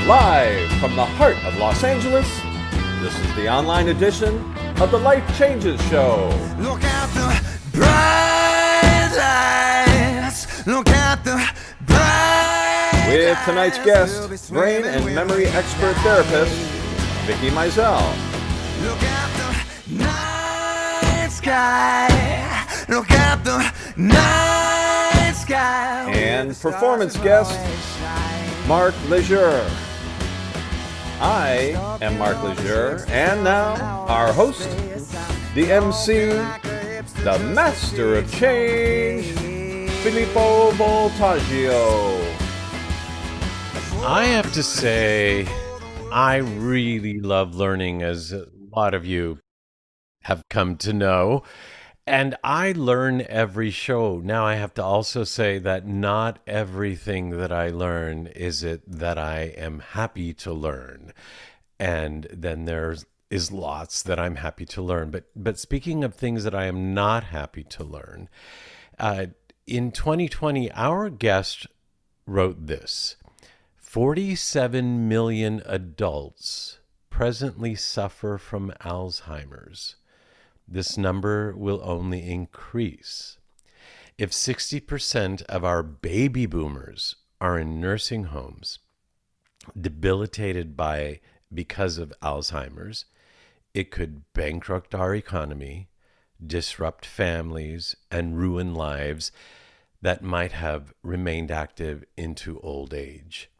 Live from the heart of Los Angeles, this is the online edition of the Life Changes Show. Look at the bright lights. Look at the bright With tonight's guest, brain and memory expert therapist, Vicki Mizell. Look at the night sky. Look at the night sky. And performance guest, Mark Leisure. I am Mark Leisure, and now our host, the MC, the master of change, Filippo Voltaggio. I have to say, I really love learning, as a lot of you have come to know. And I learn every show. Now, I have to also say that not everything that I learn is it that I am happy to learn. And then is lots that I'm happy to learn. But speaking of things that I am not happy to learn, in 2020, our guest wrote this: 47 million adults presently suffer from Alzheimer's. This number will only increase. If 60% of our baby boomers are in nursing homes, debilitated because of Alzheimer's, it could bankrupt our economy, disrupt families, and ruin lives that might have remained active into old age.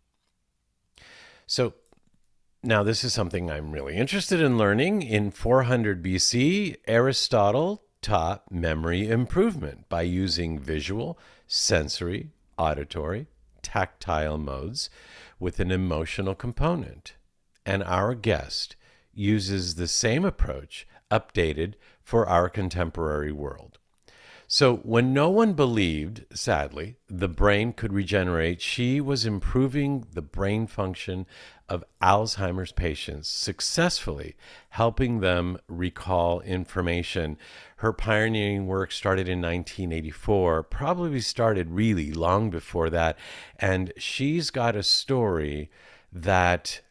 So, now, this is something I'm really interested in learning. In 400 BC, Aristotle taught memory improvement by using visual, sensory, auditory, tactile modes with an emotional component. And our guest uses the same approach, updated for our contemporary world. So when no one believed, sadly, the brain could regenerate, she was improving the brain function of Alzheimer's patients, successfully helping them recall information. Her pioneering work started in 1984, probably started really long before that. And she's got a story that,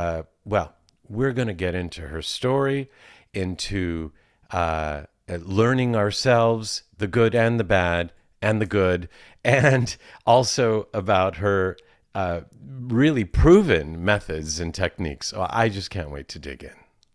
we're going to get into her story, into learning ourselves, the good and the bad and the good, and also about her really proven methods and techniques. So I just can't wait to dig in.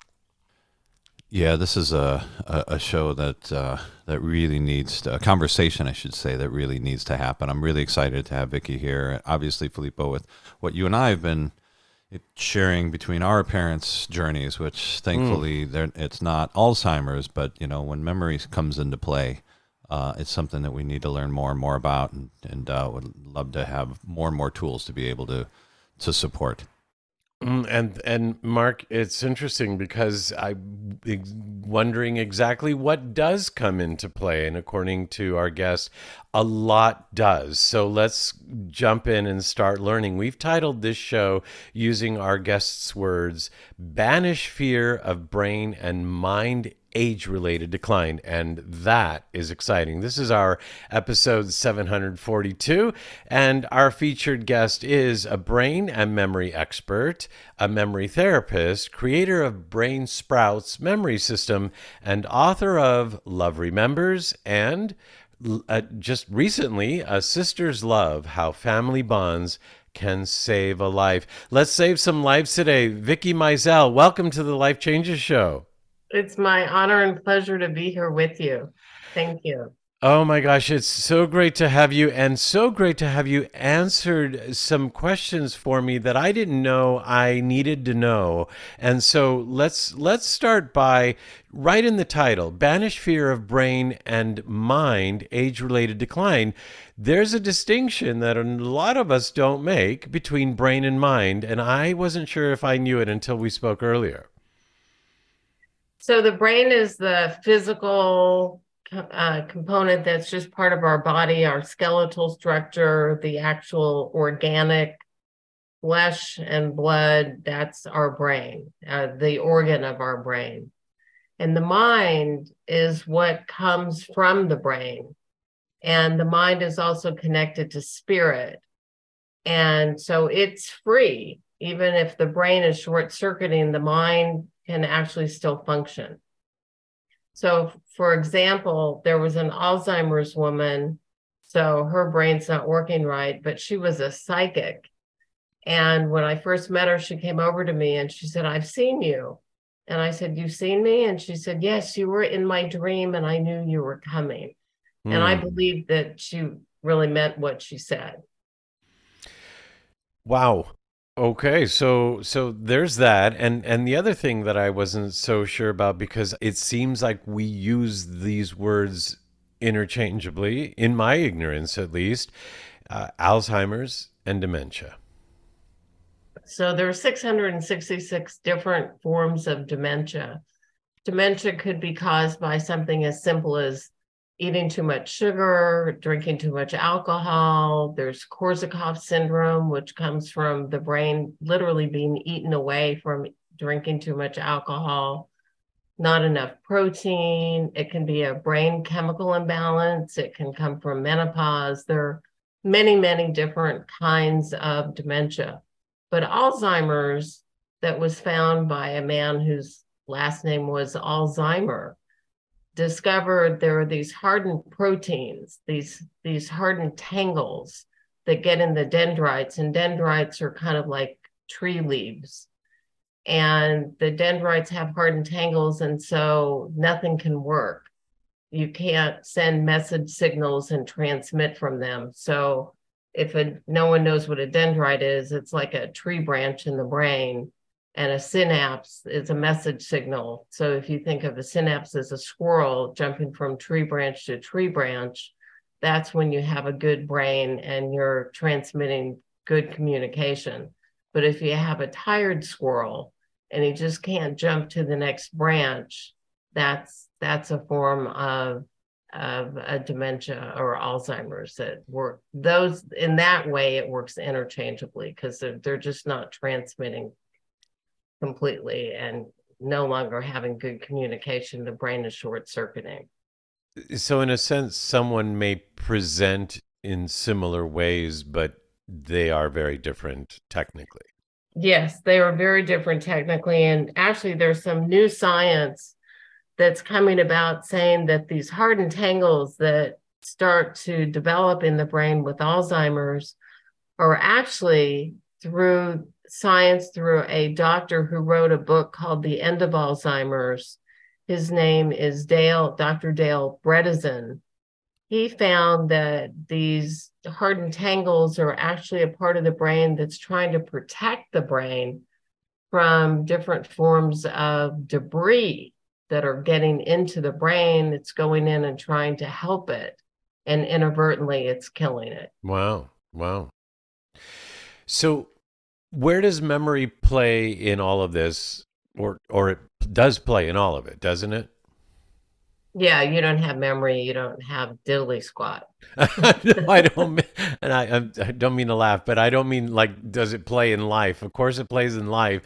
Yeah, this is a show that really needs a conversation, I should say, that really needs to happen. I'm really excited to have Vicki here. Obviously, Filippo, with what you and I have been sharing between our parents' journeys, which thankfully it's not Alzheimer's, but when memory comes into play, it's something that we need to learn more and more about, and would love to have more and more tools to be able to support. And Mark, it's interesting because I'm wondering exactly what does come into play. And according to our guest, a lot does. So let's jump in and start learning. We've titled this show, using our guest's words, Banish Fear of Brain and Mind Age-Related Decline, and that is exciting. This is our episode 742, and our featured guest is a brain and memory expert, a memory therapist, creator of Brain Sprouts memory system, and author of Love Remembers, and just recently, A Sister's Love, How Family Bonds Can Save a Life. Let's save some lives today. Vicki Mizell, welcome to the Life Changes Show. It's my honor and pleasure to be here with you. Thank you. Oh my gosh, it's so great to have you, and so great to have you answered some questions for me that I didn't know I needed to know. And so let's start by, right in the title, Banish Fear of Brain and Mind Age-Related Decline. There's a distinction that a lot of us don't make between brain and mind, and I wasn't sure if I knew it until we spoke earlier. So the brain is the physical component that's just part of our body, our skeletal structure, the actual organic flesh and blood. That's our brain, the organ of our brain. And the mind is what comes from the brain. And the mind is also connected to spirit. And so it's free even if the brain is short-circuiting, the mind can actually still function. So, for example, there was an Alzheimer's woman, so her brain's not working right, but she was a psychic. And when I first met her, she came over to me and she said, "I've seen you." And I said, "You've seen me?" And she said, "Yes, you were in my dream and I knew you were coming." And I believe that she really meant what she said. Wow. Okay, so there's that, and the other thing that I wasn't so sure about, because it seems like we use these words interchangeably, in my ignorance at least, Alzheimer's and dementia. So there are 666 different forms of dementia. Dementia could be caused by something as simple as eating too much sugar, drinking too much alcohol. There's Korsakoff syndrome, which comes from the brain literally being eaten away from drinking too much alcohol, not enough protein. It can be a brain chemical imbalance. It can come from menopause. There are many, many different kinds of dementia. But Alzheimer's, that was found by a man whose last name was Alzheimer, discovered there are these hardened proteins, these hardened tangles that get in the dendrites, and dendrites are kind of like tree leaves. And the dendrites have hardened tangles, and so nothing can work. You can't send message signals and transmit from them. So if no one knows what a dendrite is, it's like a tree branch in the brain, and a synapse is a message signal. So if you think of a synapse as a squirrel jumping from tree branch to tree branch, that's when you have a good brain and you're transmitting good communication. But if you have a tired squirrel and he just can't jump to the next branch, that's a form of a dementia or Alzheimer's. That work those in that way, it works interchangeably because they're just not transmitting completely and no longer having good communication. The brain is short-circuiting. So in a sense, someone may present in similar ways, but they are very different technically. Yes, they are very different technically. And actually, there's some new science that's coming about saying that these hardened tangles that start to develop in the brain with Alzheimer's are actually through science, through a doctor who wrote a book called The End of Alzheimer's. His name is Dr. Dale Bredesen. He found that these hardened tangles are actually a part of the brain that's trying to protect the brain from different forms of debris that are getting into the brain. It's going in and trying to help it, and inadvertently it's killing it. Wow. Wow. So where does memory play in all of this? Or it does play in all of it, doesn't it? Yeah, you don't have memory, you don't have diddly squat. No, I don't mean, and I don't mean to laugh, but I don't mean like, does it play in life? Of course it plays in life.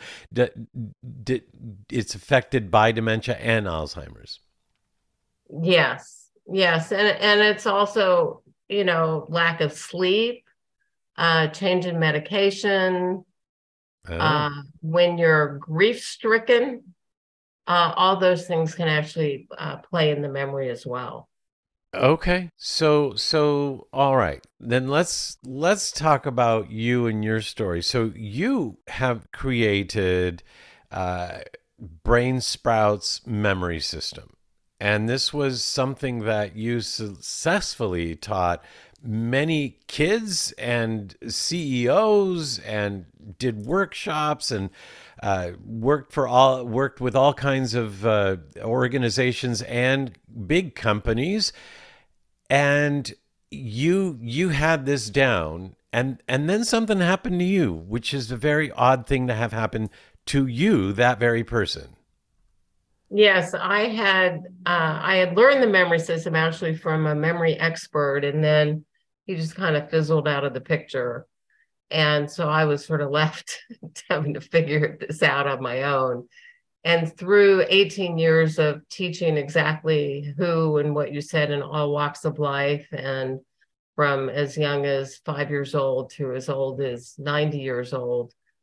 It's affected by dementia and Alzheimer's. Yes, yes. And it's also, lack of sleep, change in medication, when you're grief-stricken, all those things can actually play in the memory as well. Okay. So all right. Then let's talk about you and your story. So you have created Brain Sprouts memory system. And this was something that you successfully taught many kids and CEOs, and did workshops, and worked with all kinds of organizations and big companies. And you had this down, and then something happened to you, which is a very odd thing to have happen to you, that very person. Yes, I had learned the memory system actually from a memory expert, and then he just kind of fizzled out of the picture. And so I was sort of left having to figure this out on my own. And through 18 years of teaching exactly who and what you said in all walks of life, and from as young as 5 years old to as old as 90 years old,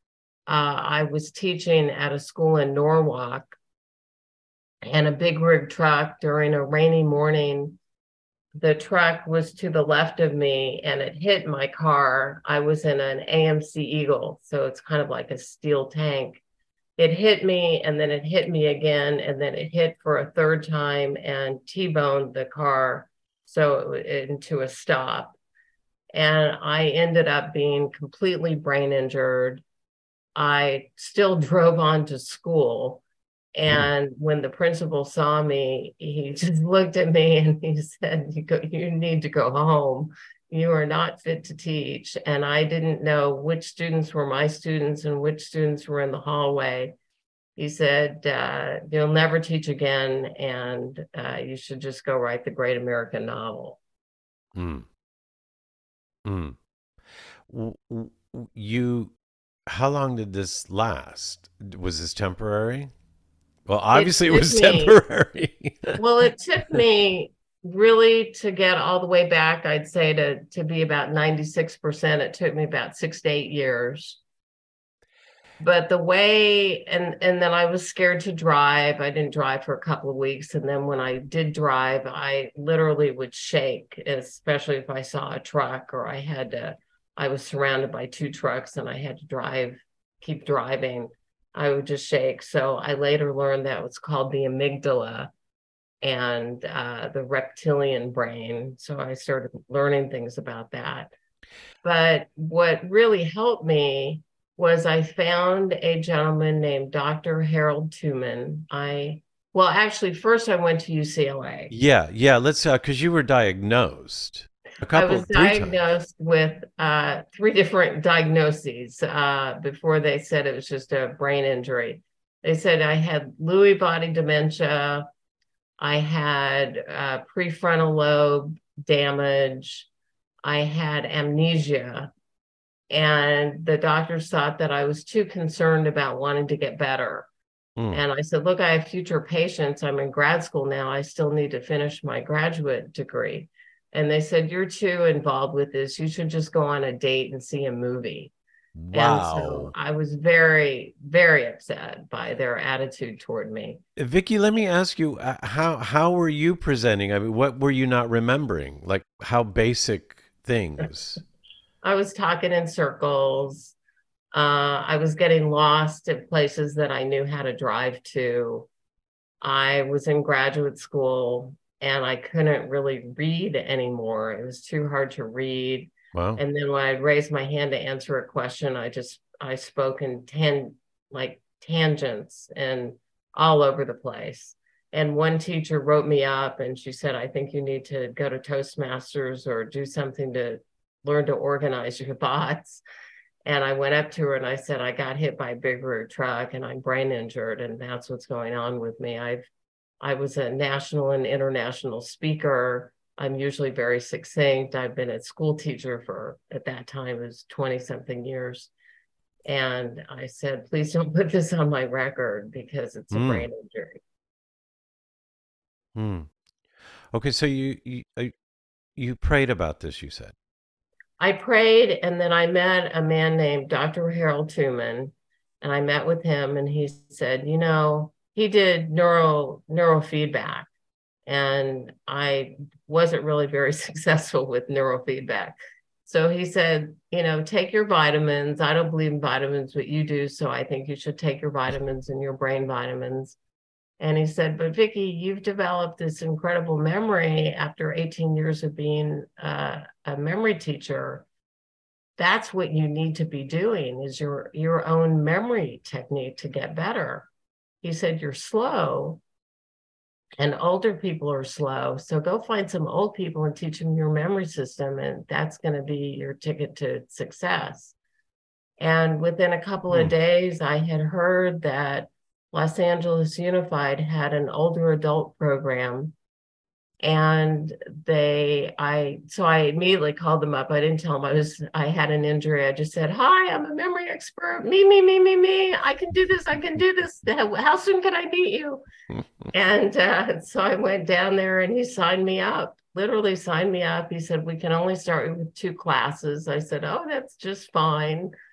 I was teaching at a school in Norwalk, and a big rig truck during a rainy morning, the truck was to the left of me and it hit my car. I was in an AMC Eagle, so it's kind of like a steel tank. It hit me and then it hit me again, and then it hit for a third time and T-boned the car into a stop. And I ended up being completely brain injured. I still drove on to school. And when the principal saw me, he just looked at me and he said, you need to go home. You are not fit to teach. And I didn't know which students were my students and which students were in the hallway. He said, you'll never teach again, and you should just go write the great American novel. Mm. How long did this last? Was this temporary? Well, obviously it was temporary. Well, it took me really to get all the way back, I'd say to be about 96%. It took me about 6 to 8 years. But the way, and then I was scared to drive. I didn't drive for a couple of weeks. And then when I did drive, I literally would shake, especially if I saw a truck or I was surrounded by 2 trucks and I had to keep driving. I would just shake. So I later learned that was called the amygdala and the reptilian brain. So I started learning things about that. But what really helped me was I found a gentleman named Dr. Harold Tuman. Actually, first I went to UCLA. Yeah. Let's, because you were diagnosed. I was diagnosed with 3 different diagnoses before they said it was just a brain injury. They said I had Lewy body dementia, I had prefrontal lobe damage, I had amnesia, and the doctors thought that I was too concerned about wanting to get better. And I said, look, I have future patients. I'm in grad school now. I still need to finish my graduate degree. And they said, you're too involved with this. You should just go on a date and see a movie. Wow. And so I was very, very upset by their attitude toward me. Vicki, let me ask you, how were you presenting? I mean, what were you not remembering? Like how basic things? I was talking in circles. I was getting lost at places that I knew how to drive to. I was in graduate school and I couldn't really read anymore. It was too hard to read. Wow. And then when I'd raise my hand to answer a question, I spoke in tangents and all over the place. And one teacher wrote me up and she said, I think you need to go to Toastmasters or do something to learn to organize your thoughts. And I went up to her and I said, I got hit by a big rig truck and I'm brain injured. And that's what's going on with me. I was a national and international speaker. I'm usually very succinct. I've been a school teacher for, at that time, it was 20 something years. And I said, please don't put this on my record because it's a brain injury. Okay. So you prayed about this, you said. I prayed, and then I met a man named Dr. Harold Tuman, and I met with him, and he said, he did neurofeedback, and I wasn't really very successful with neurofeedback. So he said, take your vitamins. I don't believe in vitamins, but you do, so I think you should take your vitamins and your brain vitamins. And he said, but Vicki, you've developed this incredible memory after 18 years of being a memory teacher. That's what you need to be doing is your own memory technique to get better. He said, you're slow and older people are slow. So go find some old people and teach them your memory system. And that's going to be your ticket to success. And within a couple of days, I had heard that Los Angeles Unified had an older adult program, and so I immediately called them up. I didn't tell them I had an injury. I just said, hi, I'm a memory expert. Me. I can do this. How soon can I meet you? And so I went down there and he signed me up, literally signed me up. He said, we can only start with 2 classes. I said, oh, that's just fine.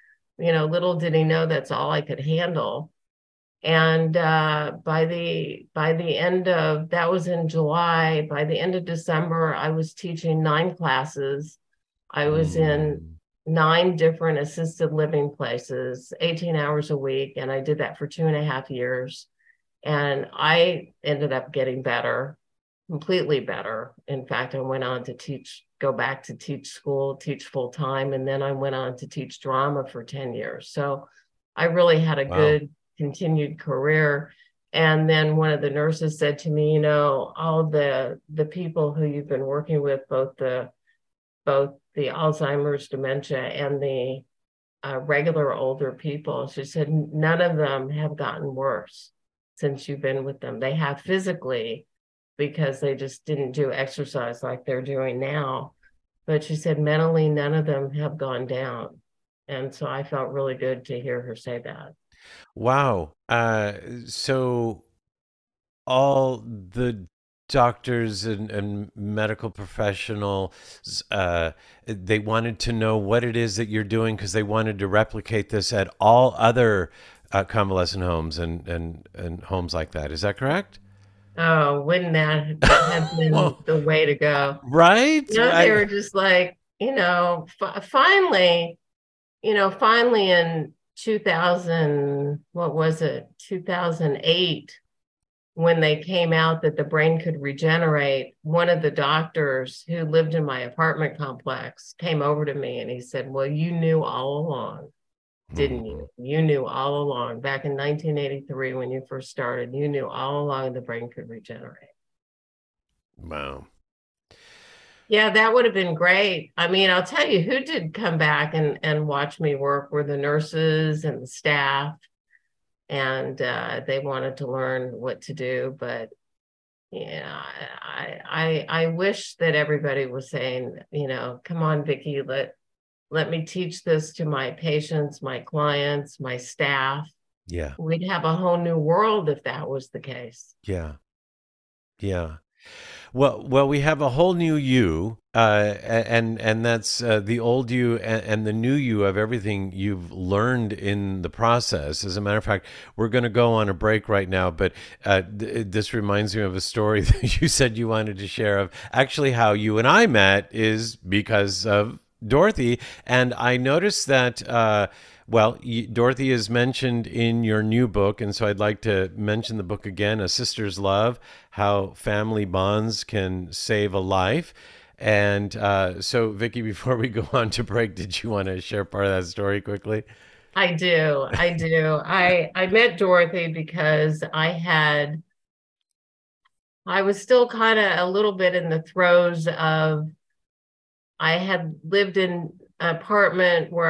little did he know that's all I could handle. And by the end of that was in July, by the end of December, I was teaching 9 classes. I was in 9 different assisted living places, 18 hours a week, and I did that for 2.5 years. And I ended up getting better, completely better. In fact, I went on to go back to teach school, teach full time, and then I went on to teach drama for 10 years. So I really had a good continued career. And then one of the nurses said to me, all the people who you've been working with, both the Alzheimer's, dementia, and the regular older people, she said, none of them have gotten worse since you've been with them. They have physically, because they just didn't do exercise like they're doing now. But she said mentally, none of them have gone down. And so I felt really good to hear her say that. Wow. So all the doctors and medical professionals, they wanted to know what it is that you're doing because they wanted to replicate this at all other convalescent homes and homes like that. Is that correct? Oh, wouldn't that have been the way to go? Right? They were just like, finally in 2000, what was it? 2008, when they came out that the brain could regenerate, one of the doctors who lived in my apartment complex came over to me and he said, well, you knew all along, didn't you? You knew all along back in 1983 when you first started, you knew all along the brain could regenerate. Wow. Yeah, that would have been great. I mean, I'll tell you who did come back and watch me work were the nurses and the staff. And they wanted to learn what to do. But, I wish that everybody was saying, come on, Vicki, let me teach this to my patients, my clients, my staff. Yeah. We'd have a whole new world if that was the case. Yeah. Yeah. Well, we have a whole new you, and that's the old you and the new you of everything you've learned in the process. As a matter of fact, we're going to go on a break right now, but this reminds me of a story that you said you wanted to share of actually how you and I met is because of Dorothy. And I noticed that Dorothy is mentioned in your new book, and so I'd like to mention the book again, A Sister's Love, How Family Bonds Can Save a Life. And so, Vicki, before we go on to break, did you want to share part of that story quickly? I do. I met Dorothy because I was still kind of a little bit in the throes of, I had lived in an apartment where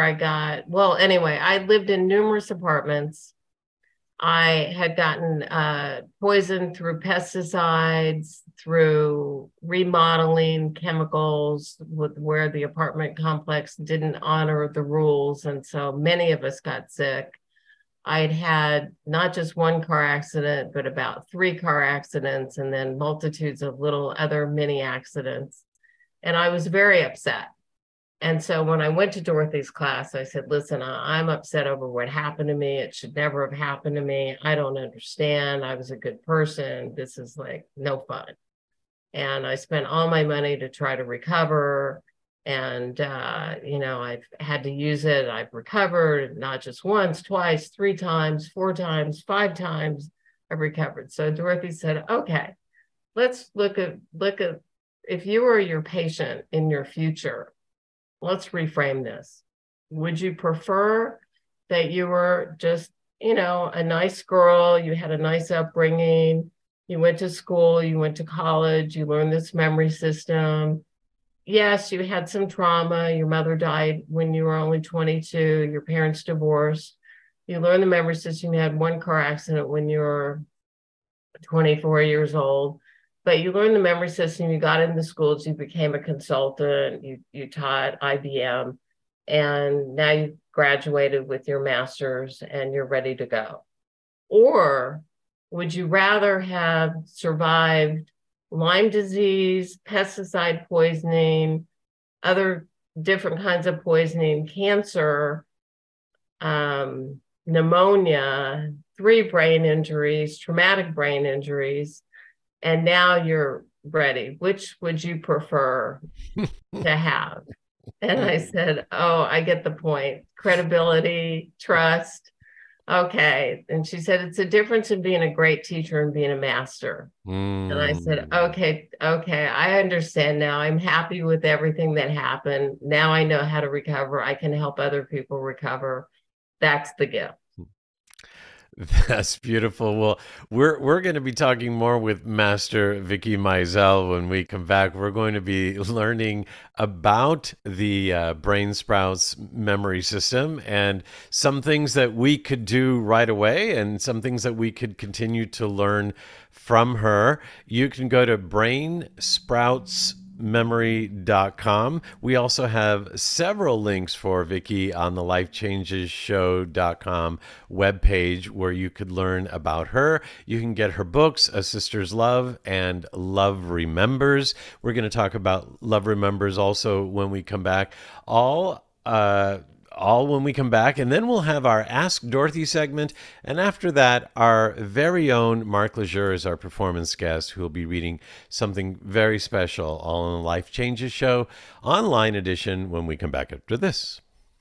I lived in numerous apartments. I had gotten poisoned through pesticides, through remodeling chemicals where the apartment complex didn't honor the rules. And so many of us got sick. I'd had not just one car accident, but about 3 car accidents and then multitudes of little other mini accidents. And I was very upset. And so when I went to Dorothy's class, I said, listen, I'm upset over what happened to me. It should never have happened to me. I don't understand. I was a good person. This is like no fun. And I spent all my money to try to recover. And, I've had to use it. I've recovered not just once, twice, 3 times, 4 times, 5 times. I've recovered. So Dorothy said, okay, let's look at if you were your patient in your future, let's reframe this. Would you prefer that you were just, a nice girl, you had a nice upbringing, you went to school, you went to college, you learned this memory system. Yes, you had some trauma. Your mother died when you were only 22. Your parents divorced. You learned the memory system. You had 1 car accident when you were 24 years old. But you learned the memory system, you got into schools, you became a consultant, you taught IBM, and now you've graduated with your master's and you're ready to go. Or would you rather have survived Lyme disease, pesticide poisoning, other different kinds of poisoning, cancer, pneumonia, 3 brain injuries, traumatic brain injuries, and now you're ready. Which would you prefer to have? And I said, oh, I get the point. Credibility, trust. Okay. And she said, it's a difference in being a great teacher and being a master. And I said, okay, I understand now. I'm happy with everything that happened. Now I know how to recover. I can help other people recover. That's the gift. That's beautiful. Well, we're going to be talking more with Master Vicki Mizell when we come back. We're going to be learning about the Brain Sprouts memory system and some things that we could do right away and some things that we could continue to learn from her. You can go to brainsproutsmemory.com. We also have several links for Vicki on the lifechangeshow.com webpage where you could learn about her. You can get her books, A Sister's Love and Love Remembers. We're going to talk about Love Remembers also when we come back. All when we come back, and then we'll have our Ask Dorothy segment, and after that, our very own Mark Lejeune is our performance guest, who will be reading something very special, all on the Life Changes Show, online edition, when we come back after this.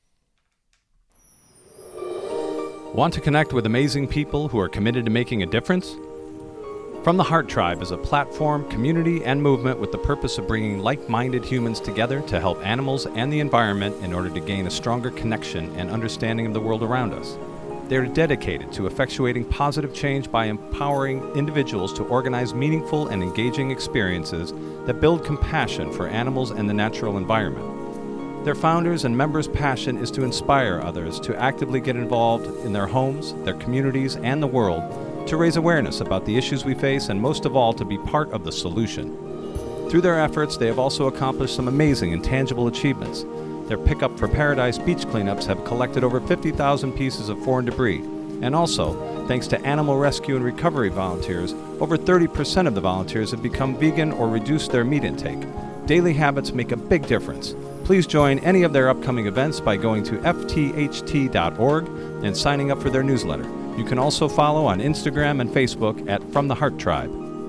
Want to connect with amazing people who are committed to making a difference? From the Heart Tribe is a platform, community, and movement with the purpose of bringing like-minded humans together to help animals and the environment in order to gain a stronger connection and understanding of the world around us. They are dedicated to effectuating positive change by empowering individuals to organize meaningful and engaging experiences that build compassion for animals and the natural environment. Their founders and members' passion is to inspire others to actively get involved in their homes, their communities, and the world, to raise awareness about the issues we face, and most of all, to be part of the solution. Through their efforts, they have also accomplished some amazing and tangible achievements. Their Pickup for Paradise beach cleanups have collected over 50,000 pieces of foreign debris. And also, thanks to animal rescue and recovery volunteers, over 30% of the volunteers have become vegan or reduced their meat intake. Daily habits make a big difference. Please join any of their upcoming events by going to ftht.org and signing up for their newsletter. You can also follow on Instagram and Facebook at From the Heart Tribe.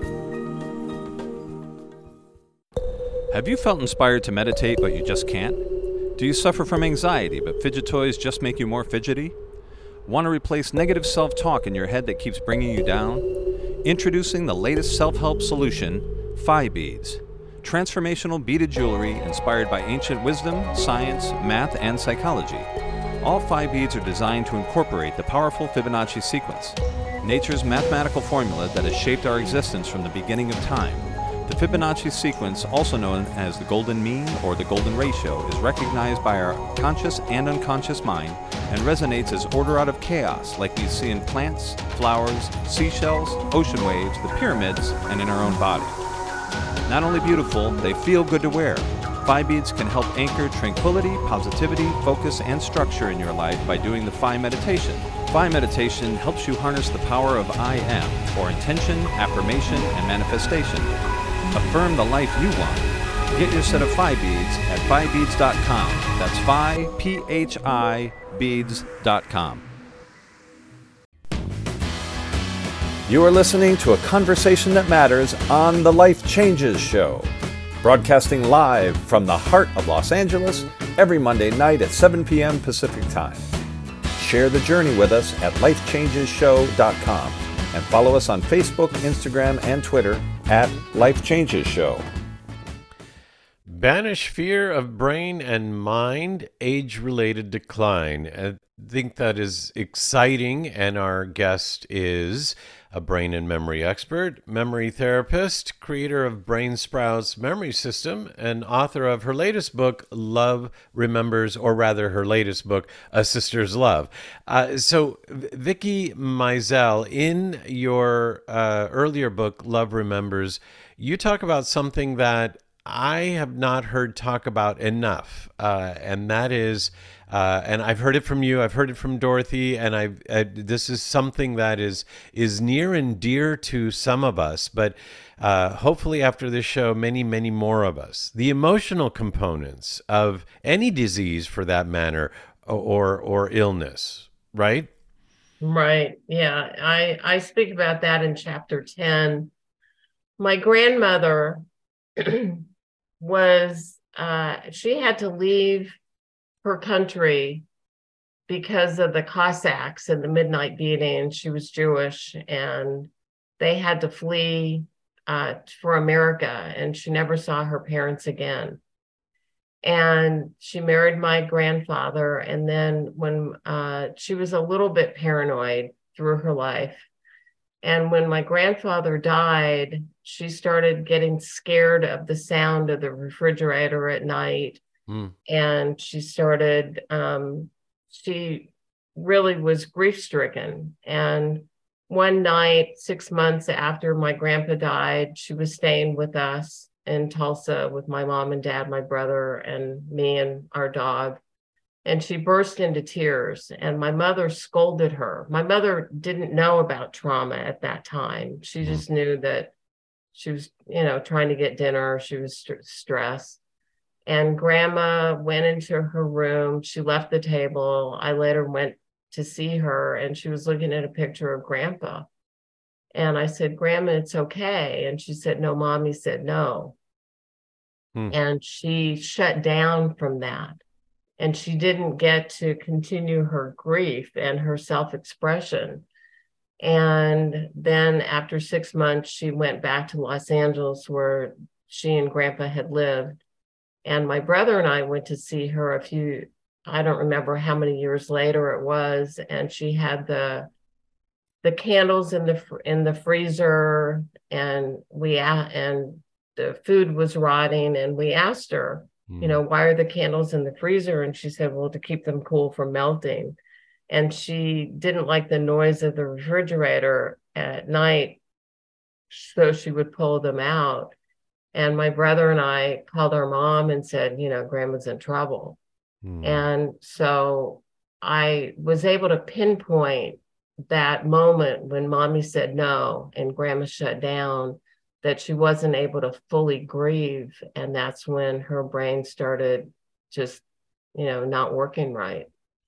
Have you felt inspired to meditate but you just can't? Do you suffer from anxiety but fidget toys just make you more fidgety? Want to replace negative self-talk in your head that keeps bringing you down? Introducing the latest self-help solution, Phi Beads. Transformational beaded jewelry inspired by ancient wisdom, science, math, and psychology. All Phi Beads are designed to incorporate the powerful Fibonacci sequence, nature's mathematical formula that has shaped our existence from the beginning of time. The Fibonacci sequence, also known as the golden mean or the golden ratio, is recognized by our conscious and unconscious mind and resonates as order out of chaos, like we see in plants, flowers, seashells, ocean waves, the pyramids, and in our own body. Not only beautiful, they feel good to wear. Phi Beads can help anchor tranquility, positivity, focus, and structure in your life by doing the Phi meditation. Phi meditation helps you harness the power of I am, or intention, affirmation, and manifestation. Affirm the life you want. Get your set of Phi Beads at phibeads.com. That's Phi, P-H-I, beads.com. You are listening to a conversation that matters on the Life Changes Show. Broadcasting live from the heart of Los Angeles every Monday night at 7 p.m. Pacific Time. Share the journey with us at lifechangeshow.com and follow us on Facebook, Instagram, and Twitter at Life Changes Show. Banish fear of brain and mind, age-related decline. I think that is exciting, and our guest is a brain and memory expert, memory therapist, creator of Brain Sprouts Memory System, and author of her latest book, Love Remembers, or rather her latest book, A Sister's Love. So Vicki Mizell, in your earlier book, Love Remembers, you talk about something that I have not heard talk about enough, and that is, and I've heard it from you, I've heard it from Dorothy, and this is something that is near and dear to some of us, but hopefully after this show, many, many more of us. The emotional components of any disease, for that matter, or illness, right? Right. Yeah. I speak about that in chapter 10. My grandmother was she had to leave her country because of the Cossacks and the midnight beating. She was Jewish, and they had to flee for America, and she never saw her parents again. And she married my grandfather, and then when she was a little bit paranoid through her life, and when my grandfather died, she started getting scared of the sound of the refrigerator at night. Mm. And she really was grief stricken. And one night, 6 months after my grandpa died, she was staying with us in Tulsa with my mom and dad, my brother, and me and our dog. And she burst into tears, and my mother scolded her. My mother didn't know about trauma at that time. She just knew that she was, trying to get dinner. She was stressed. And grandma went into her room. She left the table. I later went to see her, and she was looking at a picture of grandpa. And I said, Grandma, it's okay. And she said, no, Mommy said no. And she shut down from that. And she didn't get to continue her grief and her self-expression. And then after 6 months, she went back to Los Angeles, where she and grandpa had lived. And my brother and I went to see her I don't remember how many years later it was. And she had the candles in the freezer, and the food was rotting. And we asked her, why are the candles in the freezer? And she said, well, to keep them cool from melting. And she didn't like the noise of the refrigerator at night, so she would pull them out. And my brother and I called our mom and said, Grandma's in trouble. And so I was able to pinpoint that moment when Mommy said no and Grandma shut down, that she wasn't able to fully grieve. And that's when her brain started just, not working right.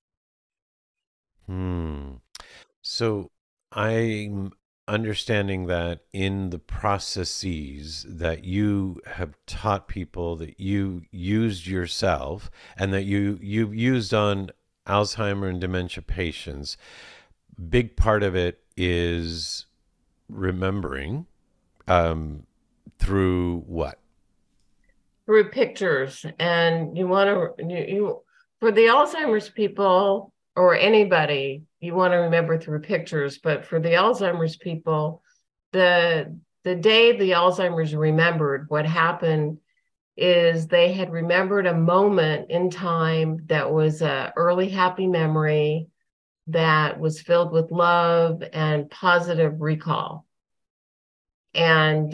So I'm understanding that in the processes that you have taught people, that you used yourself, and that you've used on Alzheimer and dementia patients, big part of it is remembering through what? Through pictures. And you want to, for the Alzheimer's people or anybody, you want to remember through pictures. But for the Alzheimer's people, the day the Alzheimer's remembered, what happened is they had remembered a moment in time that was an early happy memory that was filled with love and positive recall. And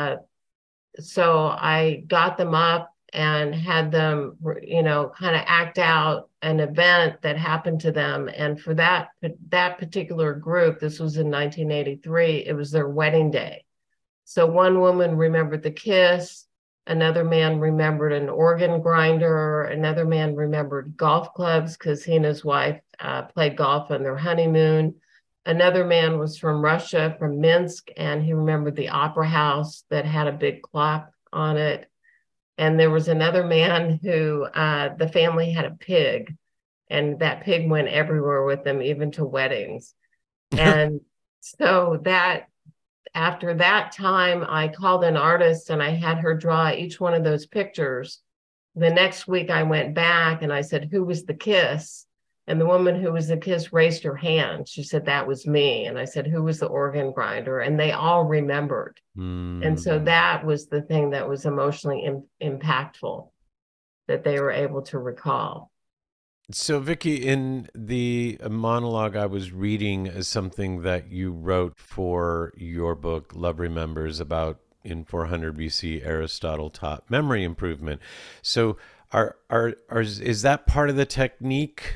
so I got them up and had them, kind of act out an event that happened to them. And for that particular group, this was in 1983, it was their wedding day. So one woman remembered the kiss, another man remembered an organ grinder, another man remembered golf clubs because he and his wife played golf on their honeymoon. Another man was from Russia, from Minsk, and he remembered the opera house that had a big clock on it. And there was another man who the family had a pig, and that pig went everywhere with them, even to weddings. And so after that time, I called an artist and I had her draw each one of those pictures. The next week I went back and I said, who was the kiss? And the woman who was the kiss raised her hand. She said, that was me. And I said, who was the organ grinder? And they all remembered. And so that was the thing that was emotionally impactful, that they were able to recall. So, Vicki, in the monologue I was reading is something that you wrote for your book, Love Remembers, about in 400 BC, Aristotle taught memory improvement. So is that part of the technique?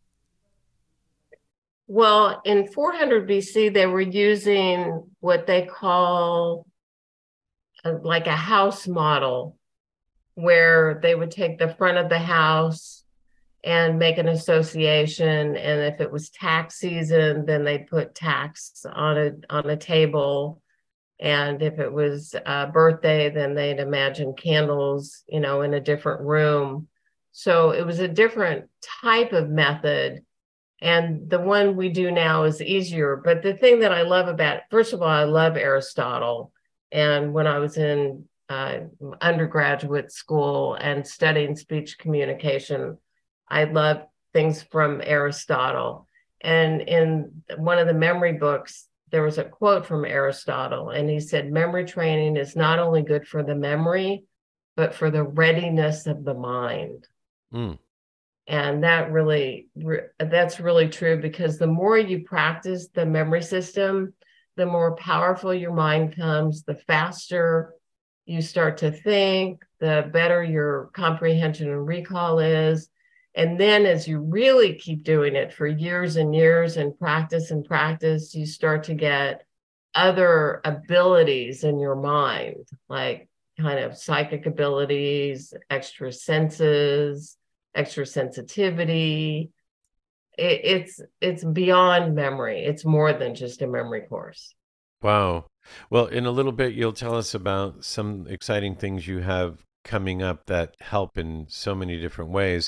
Well, in 400 BC, they were using what they call like a house model, where they would take the front of the house and make an association. And if it was tax season, then they'd put tax on a table. And if it was a birthday, then they'd imagine candles, in a different room. So it was a different type of method. And the one we do now is easier. But the thing that I love about it, first of all, I love Aristotle. And when I was in undergraduate school and studying speech communication, I loved things from Aristotle. And in one of the memory books, there was a quote from Aristotle, and he said, memory training is not only good for the memory, but for the readiness of the mind. Mm. And that's really true, because the more you practice the memory system, the more powerful your mind comes, the faster you start to think, the better your comprehension and recall is. And then as you really keep doing it for years and years and practice, you start to get other abilities in your mind, like kind of psychic abilities, extra senses, extra sensitivity. It's beyond memory. It's more than just a memory course. Wow. Well, in a little bit, you'll tell us about some exciting things you have coming up that help in so many different ways.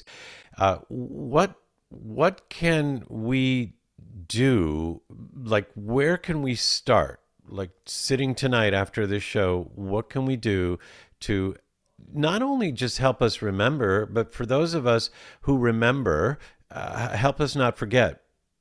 What can we do? Like, where can we start? Like, sitting tonight after this show, what can we do to not only just help us remember, but for those of us who remember, help us not forget?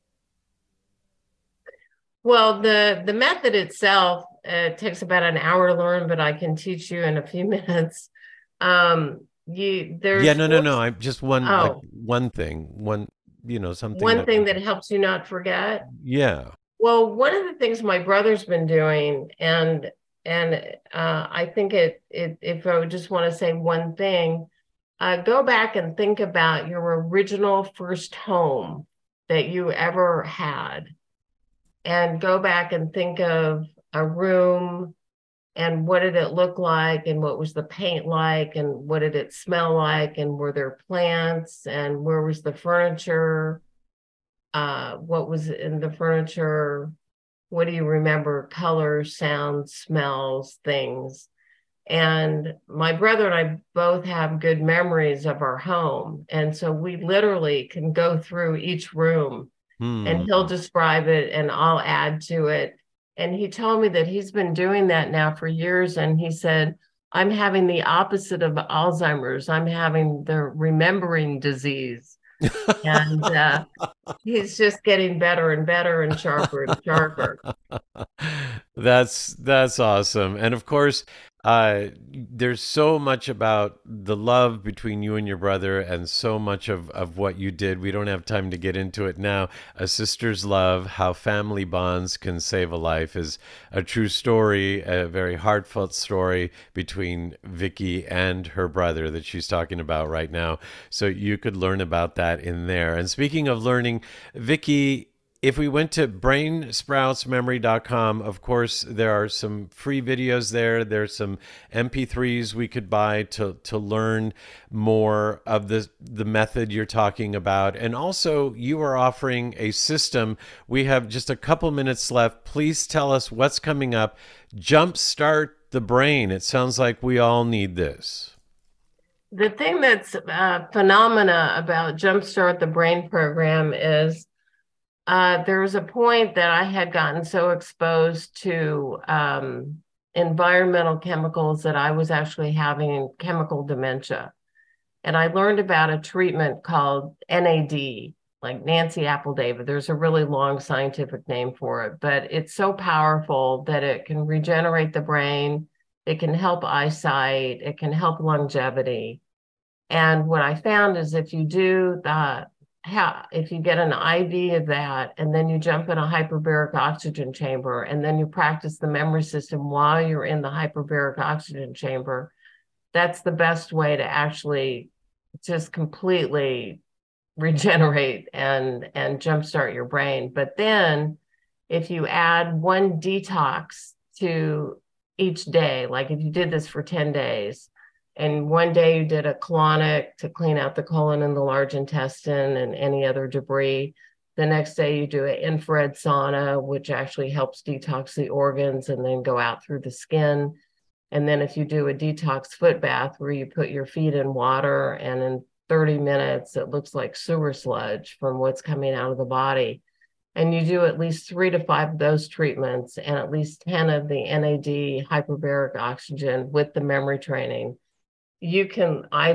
Well, the method itself takes about an hour to learn, but I can teach you in a few minutes. There's No. I'm just one thing, something one thing that helps you not forget. Yeah. Well, one of the things my brother's been doing, and I think if I would just want to say one thing, go back and think about your original first home that you ever had, and go back and think of a room, and what did it look like, and what was the paint like, and what did it smell like, and were there plants, and where was the furniture, what was in the furniture, what do you remember, colors, sounds, smells, things. And my brother and I both have good memories of our home, and so we literally can go through each room and he'll describe it and I'll add to it. And he told me that he's been doing that now for years. And he said, I'm having the opposite of Alzheimer's. I'm having the remembering disease. And he's just getting better and better and sharper and sharper. That's awesome. And of course, there's so much about the love between you and your brother, and so much of what you did. We don't have time to get into it now. A sister's love, how family bonds can save a life, is a true story, a very heartfelt story between Vicki and her brother that she's talking about right now. So you could learn about that in there. And speaking of learning, Vicki, if we went to brainsproutsmemory.com, of course, there are some free videos there. There's some MP3s we could buy to learn more of the method you're talking about. And also, you are offering a system. We have just a couple minutes left. Please tell us what's coming up. Jumpstart the brain. It sounds like we all need this. The thing that's phenomena about Jumpstart the Brain program is there was a point that I had gotten so exposed to environmental chemicals that I was actually having chemical dementia. And I learned about a treatment called NAD, like Nancy Appledavid. There's a really long scientific name for it, but it's so powerful that it can regenerate the brain, it can help eyesight, it can help longevity. And what I found is if you get an IV of that, and then you jump in a hyperbaric oxygen chamber, and then you practice the memory system while you're in the hyperbaric oxygen chamber, that's the best way to actually just completely regenerate and jumpstart your brain. But then if you add one detox to each day, like if you did this for 10 days, And one day you did a colonic to clean out the colon and the large intestine and any other debris. The next day you do an infrared sauna, which actually helps detox the organs and then go out through the skin. And then if you do a detox foot bath where you put your feet in water and in 30 minutes, it looks like sewer sludge from what's coming out of the body. And you do at least 3 to 5 of those treatments and at least 10 of the NAD hyperbaric oxygen with the memory training. I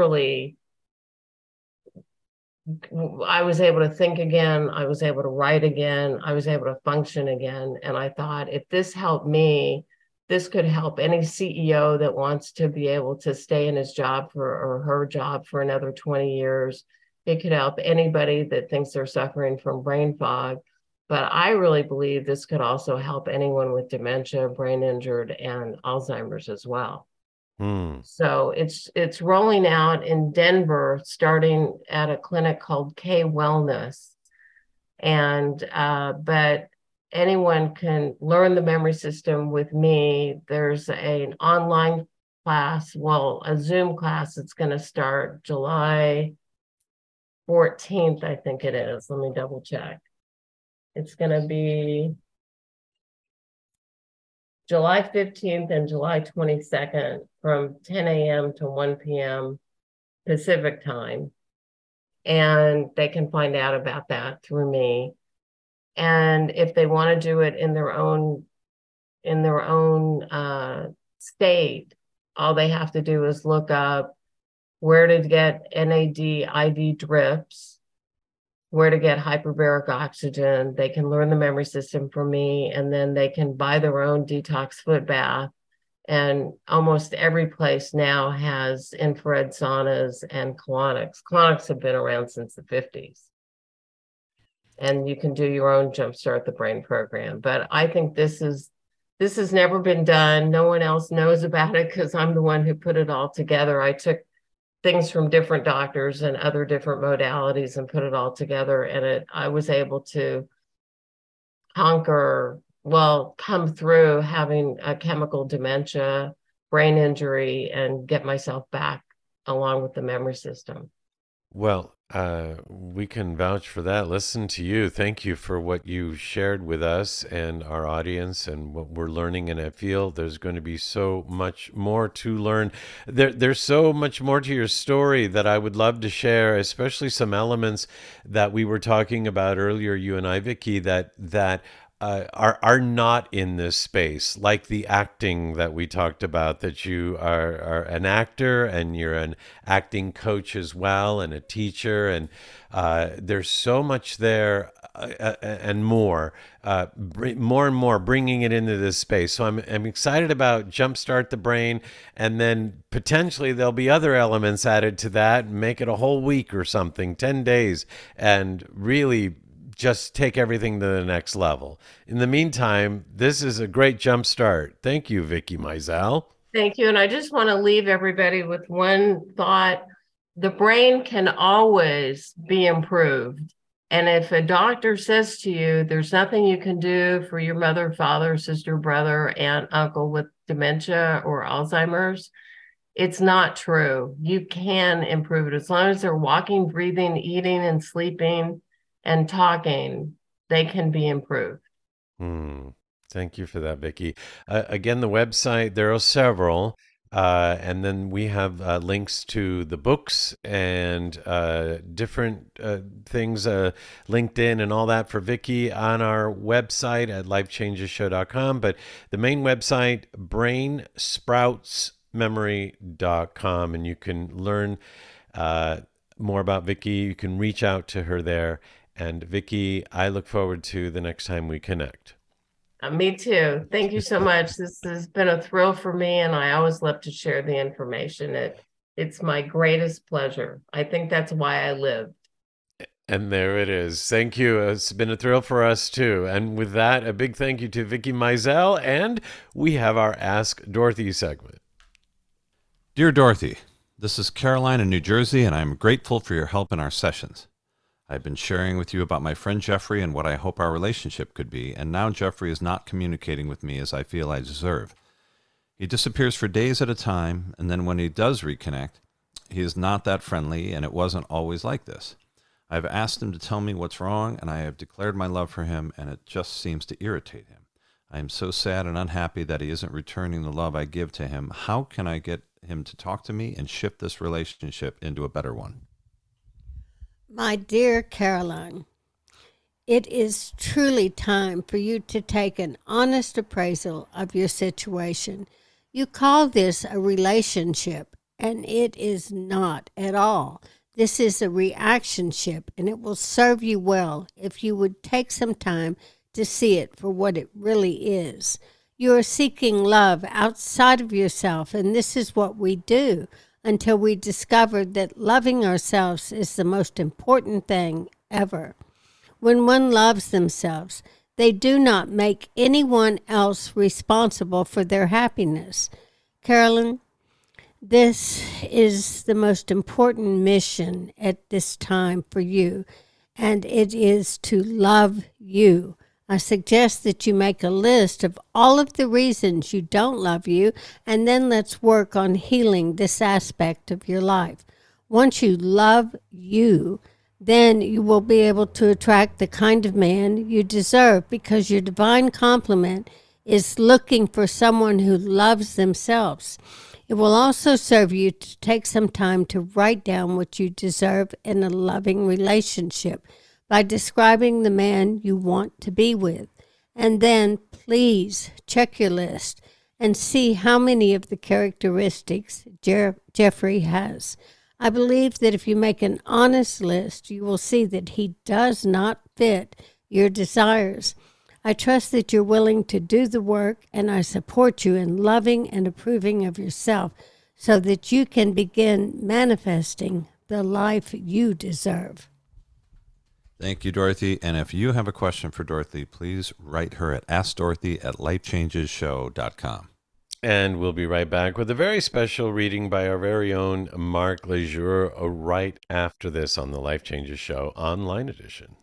was able to think again. I was able to write again. I was able to function again. And I thought, if this helped me, this could help any CEO that wants to be able to stay in his job or her job for another 20 years. It could help anybody that thinks they're suffering from brain fog. But I really believe this could also help anyone with dementia, brain injured, and Alzheimer's as well. So it's rolling out in Denver, starting at a clinic called K Wellness. And but anyone can learn the memory system with me. There's an online class, a Zoom class. It's going to start July 14th, I think it is. Let me double check. It's going to be July 15th and July 22nd from 10 a.m. to 1 p.m. Pacific time. And they can find out about that through me. And if they want to do it in their own state, all they have to do is look up where to get NAD IV drips, where to get hyperbaric oxygen. They can learn the memory system from me, and then they can buy their own detox foot bath. And almost every place now has infrared saunas and colonics. Colonics have been around since the 50s. And you can do your own Jumpstart the Brain program. But I think this has never been done. No one else knows about it because I'm the one who put it all together. I took things from different doctors and other different modalities and put it all together. And I was able to come through having a chemical dementia, brain injury, and get myself back along with the memory system. Well, we can vouch for that. Listen to you. Thank you for what you shared with us and our audience and what we're learning. And I feel there's going to be so much more to learn. There's so much more to your story that I would love to share, especially some elements that we were talking about earlier, you and I, Vicki, that are not in this space, like the acting that we talked about, that you are an actor and you're an acting coach as well and a teacher. And there's so much there and more and more bringing it into this space. So I'm excited about Jumpstart the Brain, and then potentially there'll be other elements added to that, make it a whole week or something, 10 days, and really just take everything to the next level. In the meantime, this is a great jump start. Thank you, Vicki Mizell. Thank you. And I just want to leave everybody with one thought. The brain can always be improved. And if a doctor says to you, there's nothing you can do for your mother, father, sister, brother, aunt, uncle with dementia or Alzheimer's, it's not true. You can improve it. As long as they're walking, breathing, eating, and sleeping, and talking, they can be improved. Thank you for that, Vicki. Again, the website, there are several, and then we have links to the books and different things, LinkedIn and all that for Vicki on our website at lifechangeshow.com. But the main website, brainsproutsmemory.com, and you can learn more about Vicki. You can reach out to her there. And Vicki, I look forward to the next time we connect. Me too. Thank you so much. This has been a thrill for me, and I always love to share the information. It's my greatest pleasure. I think that's why I lived. And there it is. Thank you. It's been a thrill for us too. And with that, a big thank you to Vicki Mizell, and we have our Ask Dorothy segment. Dear Dorothy, this is Caroline in New Jersey, and I'm grateful for your help in our sessions. I've been sharing with you about my friend Jeffrey and what I hope our relationship could be, and now Jeffrey is not communicating with me as I feel I deserve. He disappears for days at a time, and then when he does reconnect, he is not that friendly, and it wasn't always like this. I've asked him to tell me what's wrong, and I have declared my love for him, and it just seems to irritate him. I am so sad and unhappy that he isn't returning the love I give to him. How can I get him to talk to me and shift this relationship into a better one? My dear Caroline, it is truly time for you to take an honest appraisal of your situation. You call this a relationship, and it is not at all. This is a reactionship, and it will serve you well if you would take some time to see it for what it really is. You are seeking love outside of yourself, and this is what we do until we discover that loving ourselves is the most important thing ever. When one loves themselves, they do not make anyone else responsible for their happiness. Carolyn, this is the most important mission at this time for you, and it is to love you. I suggest that you make a list of all of the reasons you don't love you, and then let's work on healing this aspect of your life. Once you love you, then you will be able to attract the kind of man you deserve, because your divine complement is looking for someone who loves themselves. It will also serve you to take some time to write down what you deserve in a loving relationship by describing the man you want to be with. And then please check your list and see how many of the characteristics Jeffrey has. I believe that if you make an honest list, you will see that he does not fit your desires. I trust that you're willing to do the work, and I support you in loving and approving of yourself so that you can begin manifesting the life you deserve. Thank you, Dorothy. And if you have a question for Dorothy, please write her at AskDorothy@LifeChangesShow.com. And we'll be right back with a very special reading by our very own Marc Lejour right after this on the Life Changes Show Online Edition.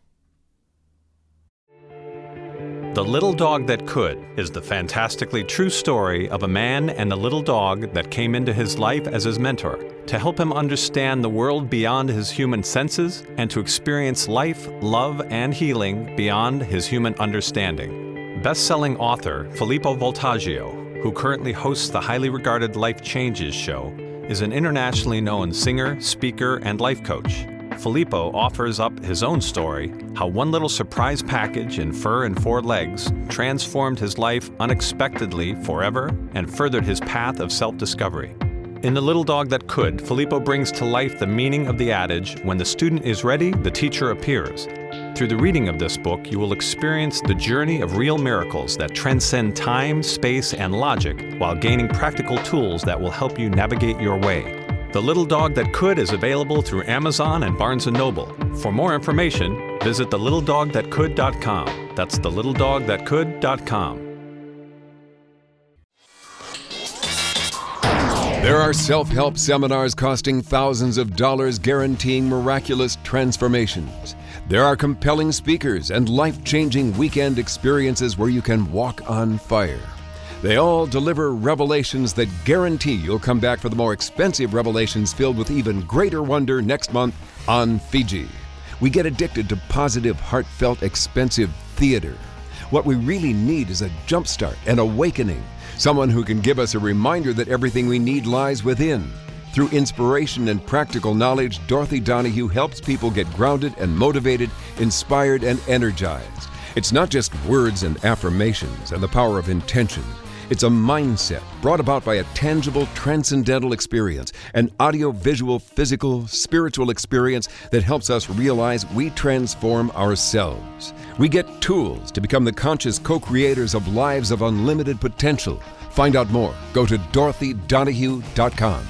The Little Dog That Could is the fantastically true story of a man and a little dog that came into his life as his mentor to help him understand the world beyond his human senses and to experience life, love, and healing beyond his human understanding. Best-selling author Filippo Voltaggio, who currently hosts the highly regarded Life Changes Show, is an internationally known singer, speaker, and life coach. Filippo offers up his own story, how one little surprise package in fur and 4 legs transformed his life unexpectedly forever and furthered his path of self-discovery. In The Little Dog That Could, Filippo brings to life the meaning of the adage, when the student is ready, the teacher appears. Through the reading of this book, you will experience the journey of real miracles that transcend time, space, and logic while gaining practical tools that will help you navigate your way. The Little Dog That Could is available through Amazon and Barnes & Noble. For more information, visit thelittledogthatcould.com. That's thelittledogthatcould.com. There are self-help seminars costing thousands of dollars guaranteeing miraculous transformations. There are compelling speakers and life-changing weekend experiences where you can walk on fire. They all deliver revelations that guarantee you'll come back for the more expensive revelations filled with even greater wonder next month on Fiji. We get addicted to positive, heartfelt, expensive theater. What we really need is a jumpstart, an awakening, someone who can give us a reminder that everything we need lies within. Through inspiration and practical knowledge, Dorothy Donahue helps people get grounded and motivated, inspired and energized. It's not just words and affirmations and the power of intention. It's a mindset brought about by a tangible, transcendental experience, an audio-visual, physical, spiritual experience that helps us realize we transform ourselves. We get tools to become the conscious co-creators of lives of unlimited potential. Find out more. Go to DorothyDonahue.com.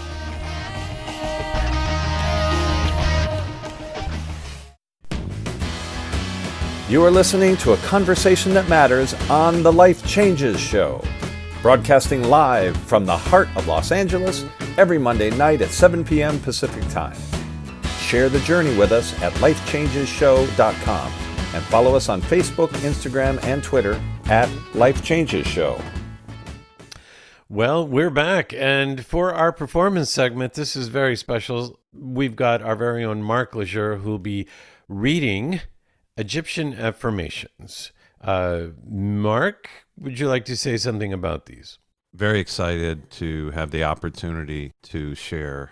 You are listening to a conversation that matters on The Life Changes Show, broadcasting live from the heart of Los Angeles every Monday night at 7 p.m. Pacific Time. Share the journey with us at lifechangeshow.com and follow us on Facebook, Instagram, and Twitter at Life Changes Show. Well, we're back. And for our performance segment, this is very special. We've got our very own Mark Lejeune, who'll be reading Egyptian affirmations. Mark, would you like to say something about these? Very excited to have the opportunity to share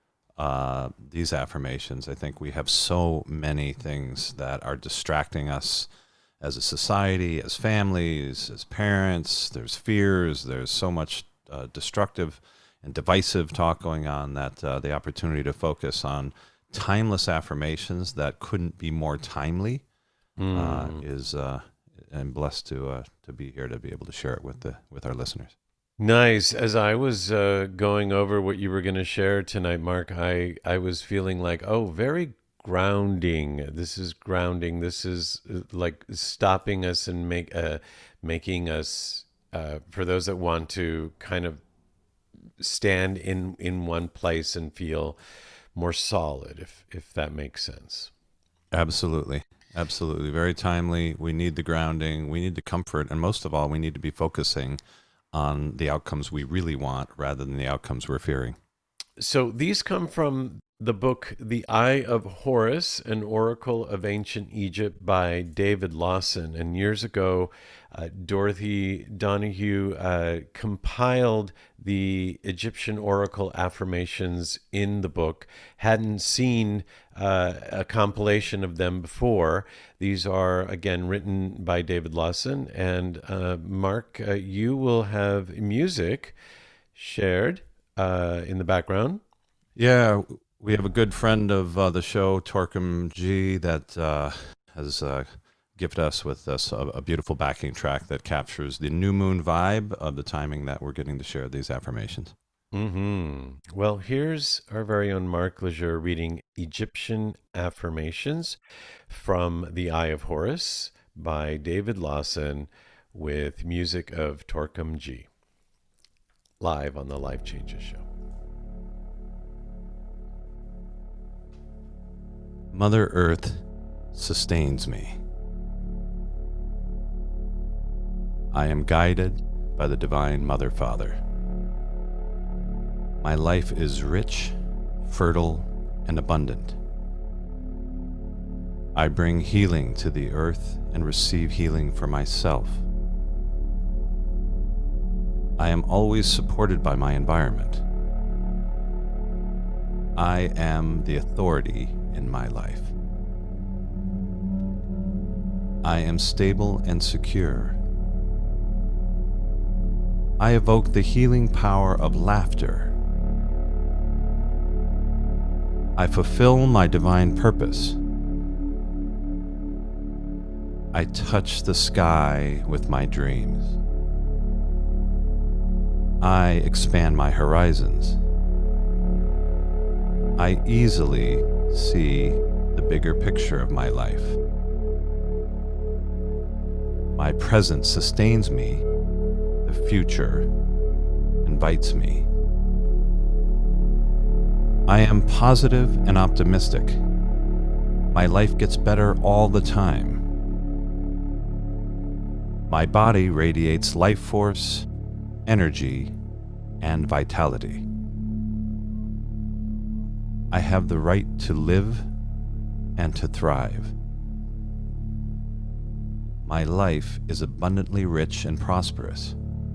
these affirmations. I think we have so many things that are distracting us as a society, as families, as parents. There's fears. There's so much destructive and divisive talk going on that the opportunity to focus on timeless affirmations that couldn't be more timely is. I'm blessed to be here to be able to share it with our listeners. Nice. As I was going over what you were going to share tonight, Mark, I was feeling like, oh, very grounding. This is grounding. This is like stopping us and making us, for those that want to kind of stand in one place and feel more solid, if that makes sense. Absolutely. Absolutely. Very timely. We need the grounding. We need the comfort. And most of all, we need to be focusing on the outcomes we really want rather than the outcomes we're fearing. So these come from the book The Eye of Horus, an Oracle of Ancient Egypt by David Lawson. And years ago, Dorothy Donahue compiled the Egyptian Oracle affirmations in the book. Hadn't seen a compilation of them before. These are, again, written by David Lawson. And Mark, you will have music shared in the background. Yeah, we have a good friend of the show, Torquem G, that has gifted us with a beautiful backing track that captures the new moon vibe of the timing that we're getting to share these affirmations. Well, here's our very own Mark Lejeune reading Egyptian affirmations from The Eye of Horus by David Lawson with music of Torquem G. Live on the Life Changes Show. Mother Earth sustains me. I am guided by the Divine Mother Father. My life is rich, fertile, and abundant. I bring healing to the earth and receive healing for myself. I am always supported by my environment. I am the authority in my life. I am stable and secure. I evoke the healing power of laughter. I fulfill my divine purpose. I touch the sky with my dreams. I expand my horizons. I easily see the bigger picture of my life. My present sustains me. The future invites me. I am positive and optimistic. My life gets better all the time. My body radiates life force, energy, and vitality. I have the right to live and to thrive. My life is abundantly rich and prosperous.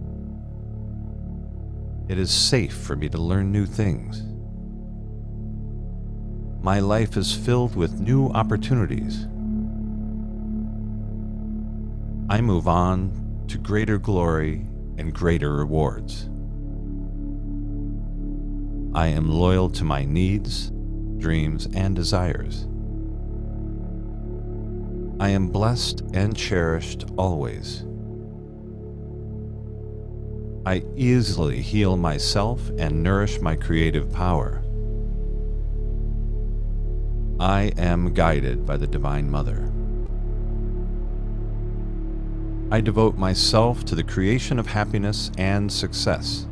It is safe for me to learn new things. My life is filled with new opportunities. I move on to greater glory and greater rewards. I am loyal to my needs, dreams, and desires. I am blessed and cherished always. I easily heal myself and nourish my creative power. I am guided by the Divine Mother. I devote myself to the creation of happiness and success.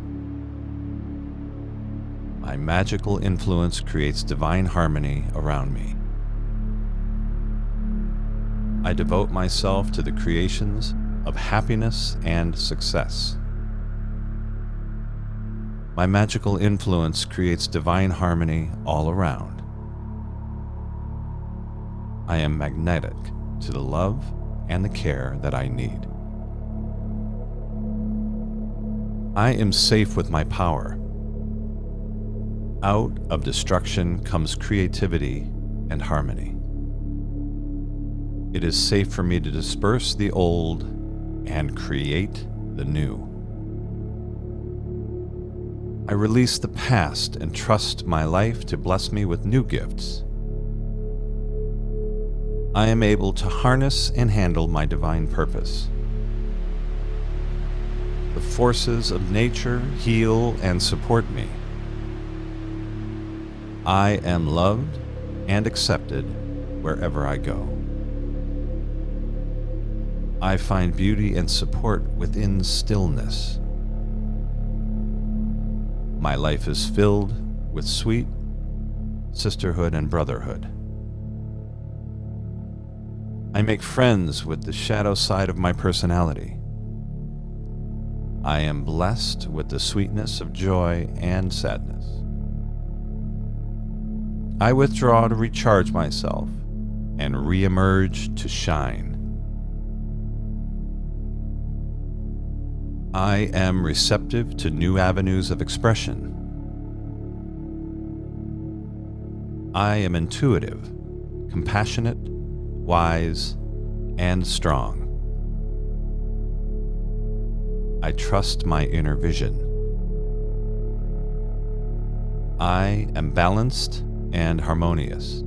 My magical influence creates divine harmony around me. I devote myself to the creations of happiness and success. My magical influence creates divine harmony all around. I am magnetic to the love and the care that I need. I am safe with my power. Out of destruction comes creativity and harmony. It is safe for me to disperse the old and create the new. I release the past and trust my life to bless me with new gifts. I am able to harness and handle my divine purpose. The forces of nature heal and support me. I am loved and accepted wherever I go. I find beauty and support within stillness. My life is filled with sweet sisterhood and brotherhood. I make friends with the shadow side of my personality. I am blessed with the sweetness of joy and sadness. I withdraw to recharge myself and re-emerge to shine. I am receptive to new avenues of expression. I am intuitive, compassionate, wise, and strong. I trust my inner vision. I am balanced and harmonious.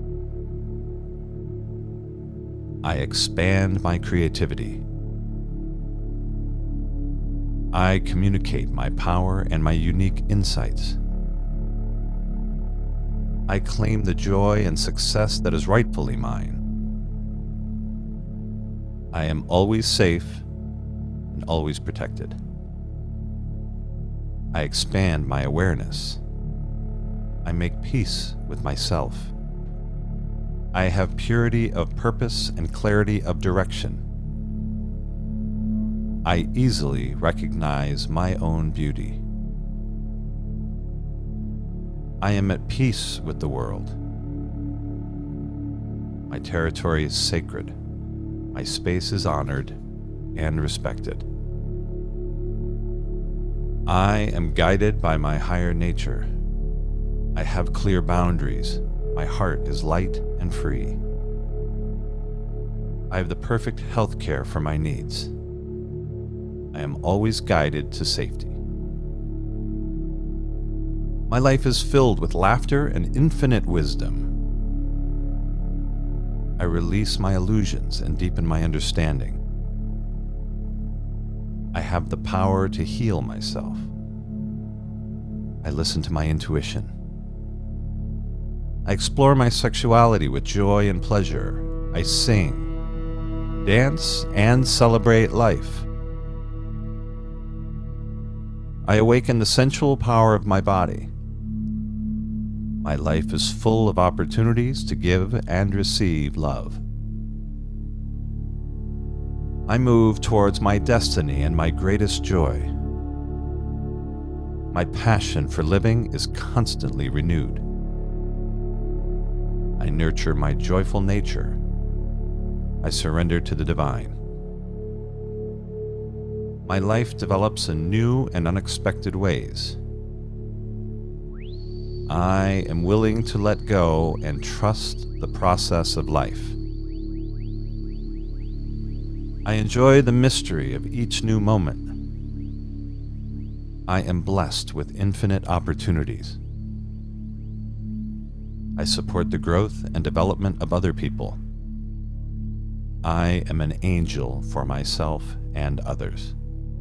I expand my creativity. I communicate my power and my unique insights. I claim the joy and success that is rightfully mine. I am always safe and always protected. I expand my awareness. I make peace with myself. I have purity of purpose and clarity of direction. I easily recognize my own beauty. I am at peace with the world. My territory is sacred. My space is honored and respected. I am guided by my higher nature. I have clear boundaries. My heart is light and free. I have the perfect health care for my needs. I am always guided to safety. My life is filled with laughter and infinite wisdom. I release my illusions and deepen my understanding. I have the power to heal myself. I listen to my intuition. I explore my sexuality with joy and pleasure. I sing, dance, and celebrate life. I awaken the sensual power of my body. My life is full of opportunities to give and receive love. I move towards my destiny and my greatest joy. My passion for living is constantly renewed. I nurture my joyful nature. I surrender to the divine. My life develops in new and unexpected ways. I am willing to let go and trust the process of life. I enjoy the mystery of each new moment. I am blessed with infinite opportunities. I support the growth and development of other people. I am an angel for myself and others.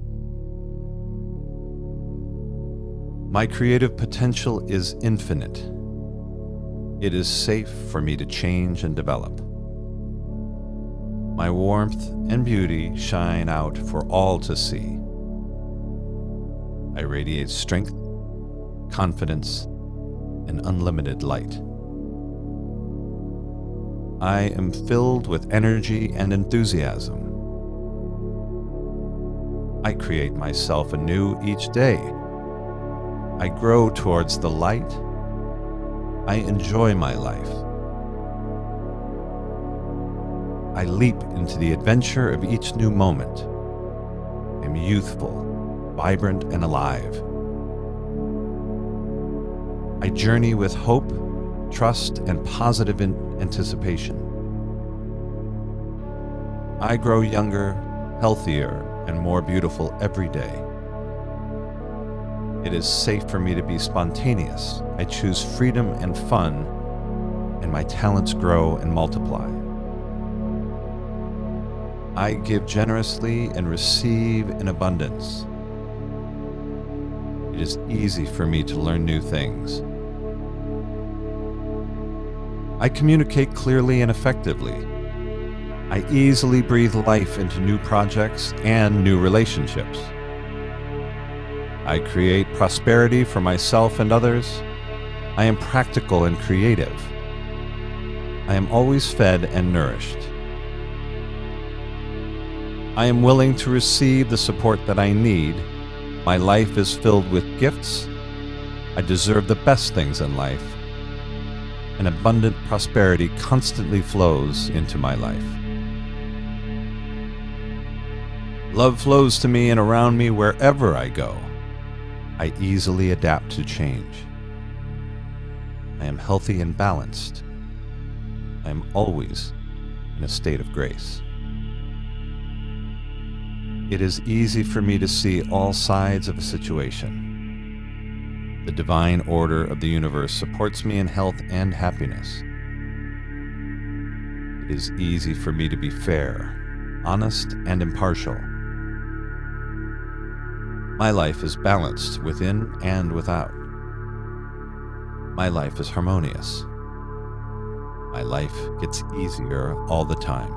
My creative potential is infinite. It is safe for me to change and develop. My warmth and beauty shine out for all to see. I radiate strength, confidence, and unlimited light. I am filled with energy and enthusiasm. I create myself anew each day. I grow towards the light. I enjoy my life. I leap into the adventure of each new moment. I'm youthful, vibrant, and alive. I journey with hope, trust, and positive anticipation. I grow younger, healthier, and more beautiful every day. It is safe for me to be spontaneous. I choose freedom and fun, and my talents grow and multiply. I give generously and receive in abundance. It is easy for me to learn new things. I communicate clearly and effectively. I easily breathe life into new projects and new relationships. I create prosperity for myself and others. I am practical and creative. I am always fed and nourished. I am willing to receive the support that I need. My life is filled with gifts. I deserve the best things in life. And abundant prosperity constantly flows into my life. Love flows to me and around me wherever I go. I easily adapt to change. I am healthy and balanced. I am always in a state of grace. It is easy for me to see all sides of a situation. The divine order of the universe supports me in health and happiness. It is easy for me to be fair, honest, and impartial. My life is balanced within and without. My life is harmonious. My life gets easier all the time.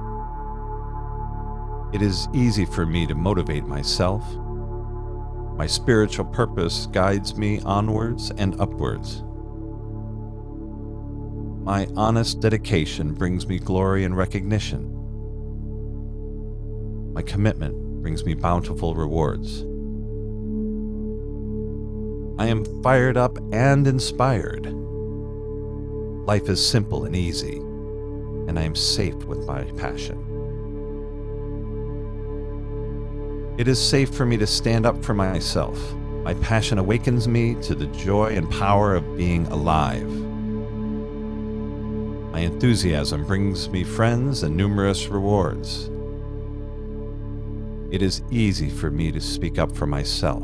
It is easy for me to motivate myself. My spiritual purpose guides me onwards and upwards. My honest dedication brings me glory and recognition. My commitment brings me bountiful rewards. I am fired up and inspired. Life is simple and easy, and I am safe with my passion. It is safe for me to stand up for myself. My passion awakens me to the joy and power of being alive. My enthusiasm brings me friends and numerous rewards. It is easy for me to speak up for myself.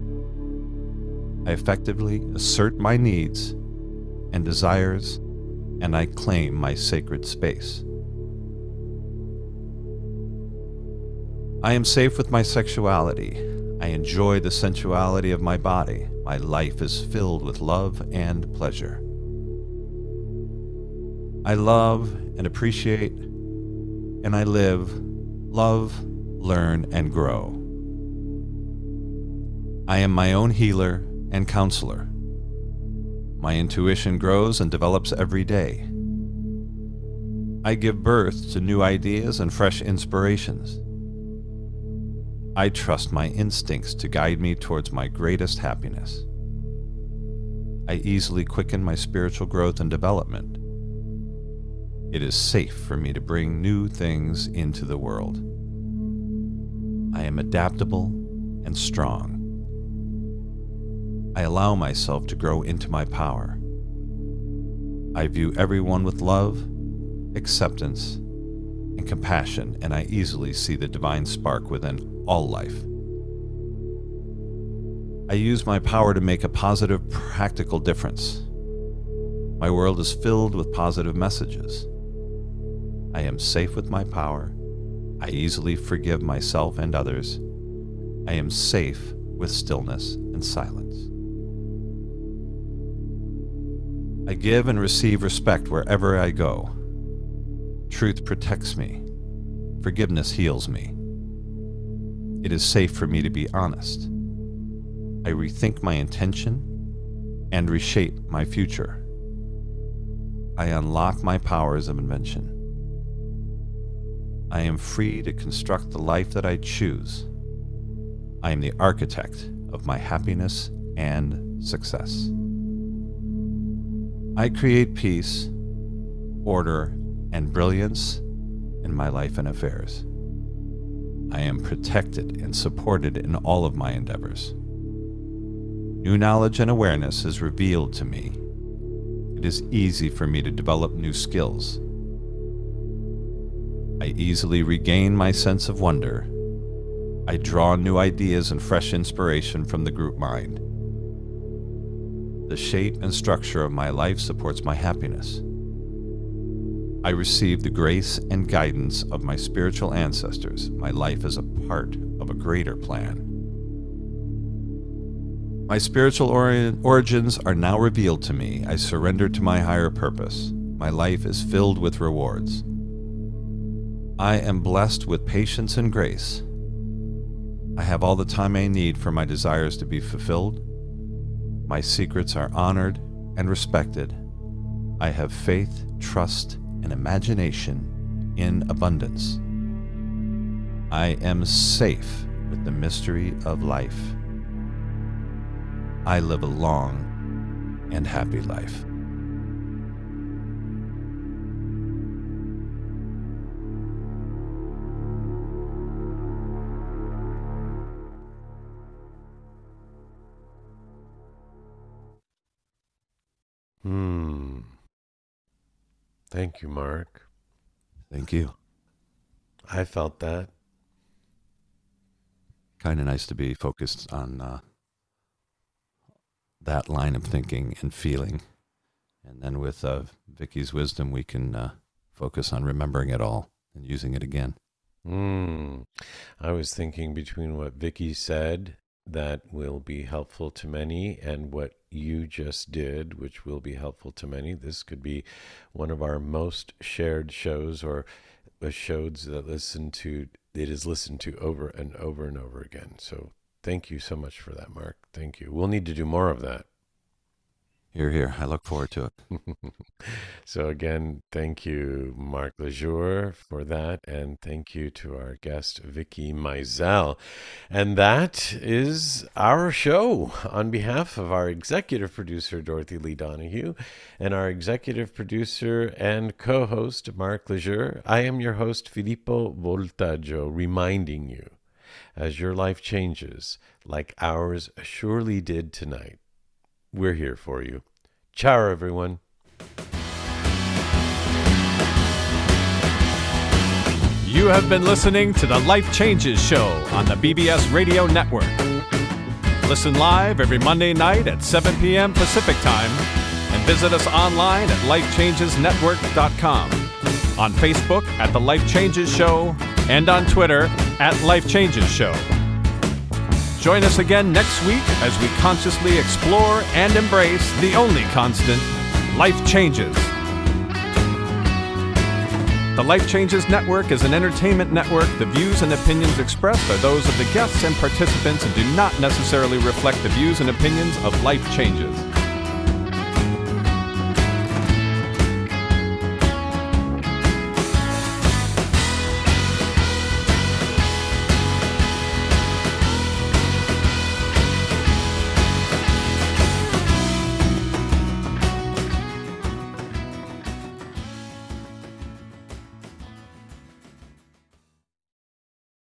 I effectively assert my needs and desires, and I claim my sacred space. I am safe with my sexuality. I enjoy the sensuality of my body. My life is filled with love and pleasure. I love and appreciate, and I live, love, learn, and grow. I am my own healer and counselor. My intuition grows and develops every day. I give birth to new ideas and fresh inspirations. I trust my instincts to guide me towards my greatest happiness. I easily quicken my spiritual growth and development. It is safe for me to bring new things into the world. I am adaptable and strong. I allow myself to grow into my power. I view everyone with love, acceptance, and compassion, and I easily see the divine spark within all life. I use my power to make a positive, practical difference. My world is filled with positive messages. I am safe with my power. I easily forgive myself and others. I am safe with stillness and silence. I give and receive respect wherever I go. Truth protects me. Forgiveness heals me. It is safe for me to be honest. I rethink my intention and reshape my future. I unlock my powers of invention. I am free to construct the life that I choose. I am the architect of my happiness and success. I create peace, order, and brilliance in my life and affairs. I am protected and supported in all of my endeavors. New knowledge and awareness is revealed to me. It is easy for me to develop new skills. I easily regain my sense of wonder. I draw new ideas and fresh inspiration from the group mind. The shape and structure of my life supports my happiness. I receive the grace and guidance of my spiritual ancestors. My life is a part of a greater plan. My spiritual origins are now revealed to me. I surrender to my higher purpose. My life is filled with rewards. I am blessed with patience and grace. I have all the time I need for my desires to be fulfilled. My secrets are honored and respected. I have faith, trust, and imagination in abundance. I am safe with the mystery of life. I live a long and happy life. Thank you, Mark. Thank you. I felt that. Kind of nice to be focused on that line of thinking and feeling. And then with Vicky's wisdom, we can focus on remembering it all and using it again. I was thinking between what Vicky said that will be helpful to many and what you just did, which will be helpful to many. This could be one of our most shared shows, or shows that it is listened to over and over and over again. So thank you so much for that, Mark. Thank you. We'll need to do more of that. Hear, hear. I look forward to it. So again, thank you, Mark Lejour, for that, and thank you to our guest, Vicky Mizell. And that is our show. On behalf of our executive producer, Dorothy Lee Donahue, and our executive producer and co-host, Mark Lejour, I am your host, Filippo Voltaggio, reminding you, as your life changes, like ours surely did tonight, we're here for you. Ciao, everyone. You have been listening to the Life Changes Show on the BBS Radio Network. Listen live every Monday night at 7 p.m. Pacific Time and visit us online at lifechangesnetwork.com, on Facebook at The Life Changes Show, and on Twitter at Life Changes Show. Join us again next week as we consciously explore and embrace the only constant, life changes. The Life Changes Network is an entertainment network. The views and opinions expressed are those of the guests and participants and do not necessarily reflect the views and opinions of Life Changes.